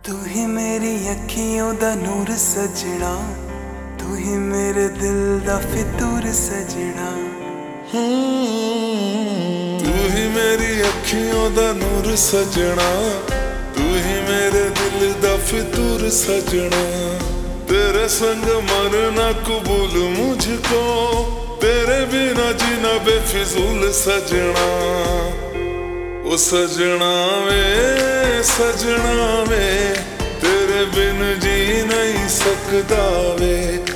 तू ही मेरी अखियों दा नूर सजना, तू ही मेरे दिल दा फितूर सजना। तू ही मेरी अखियों दा नूर सजना, तू ही मेरे दिल दा फितूर सजना। तेरे संग मरना कबूल मुझको, तेरे बिना जीना बेफिजूल सजना। ओ सजना वे सजना वे, तेरे बिन जी नहीं सकदा वे।